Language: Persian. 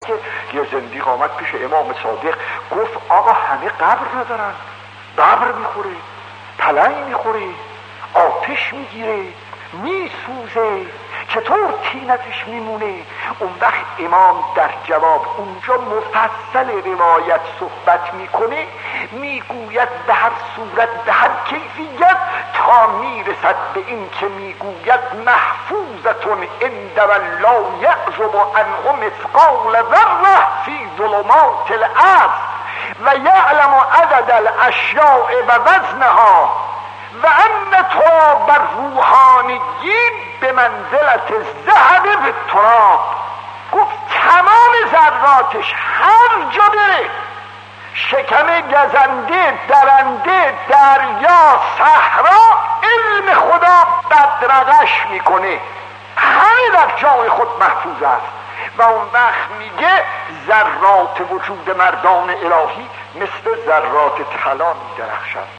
که یه زندیق آمد پیش امام صادق گفت آقا همه قبر ندارن، قبر میخوره، پلنگ میخوره، آتش میگیره، میسوزه، چطور طینتش میمونه؟ اون وقت امام در جواب اونجا مفصل روایت صحبت میکنه، میگوید به هر صورت به هر کیفیت تا میرسد به این که میگوید محفوظتون عند لا یعزب عنه مثقال ذره فی ظلمات الارض و یعلم عدد الاشیاء و وزنها و ان تو بر روحانیین به منزلت الذهب بالتراب. گفت تمام ذراتش هر جا بره، شکم گزنده، درنده، دریا، صحرا، علم خدا بدرقش میکنه، همه در جای خود محفوظ است. و اون وقت میگه ذرات وجود مردان الهی مثل ذرات طلا میدرخشند.